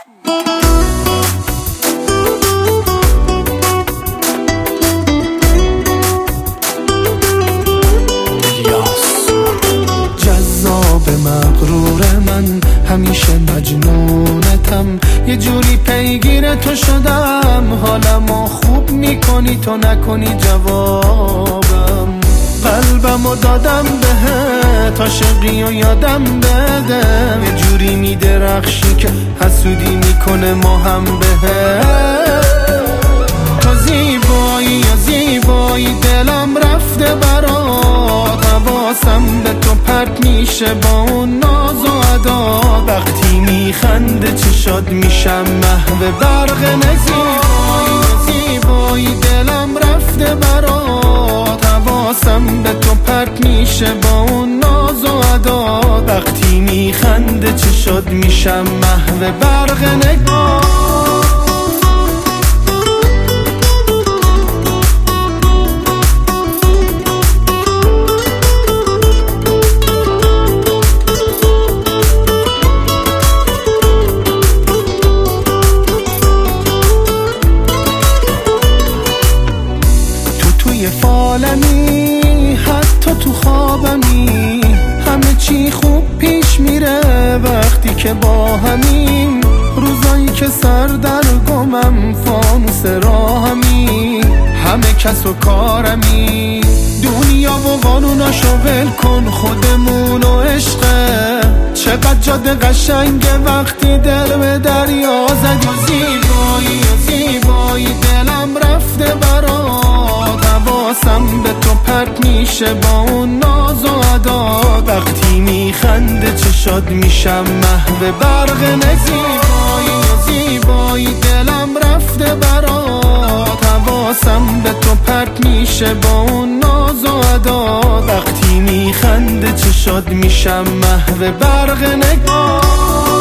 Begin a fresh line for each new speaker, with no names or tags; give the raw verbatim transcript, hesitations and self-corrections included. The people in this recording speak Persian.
جذاب مغرور من همیشه مجنونتم، یه جوری پیگیر تو شدم، حالمو خوب میکنی تو نکنی جوابم. قلبمو دادم بهت، عاشقی و یادم بده، یه جوری میدرخشی که حسودی میکنه ما هم بهت. تو زیبایی یا زیبایی دلم رفته برات، حواسم به تو پرت میشه با اون ناز و ادا، وقتی میخنده چشات میشم محو برق نزیبایی یا زیبایی دلم رفته برات، حواسم به تو پرت میشه با اون ناز و ادا، وقتی میخنده چشات میشم محو برق نگاه. فالمی حتی تو خوابمی، همه چی خوب پیش میره وقتی که با همیم، روزایی که سر در گمم فانوس راهمی، همه کس و کارمی، دنیا و قانوناشو ول کن، خودمون و عشقه، چقدر جاده قشنگه وقتی دل به دریا زدی. زیبایی و زیبایی دلم رفته برات، حواسم به تو پرت میشه با اون ناز و ادا، وقتی میخنده چشات میشم محو برق نزیبایی و زیبایی دلم رفته برات، حواسم به تو پرت میشه با اون ناز و ادا، وقتی میخنده چشات میشم محو برق نگاه.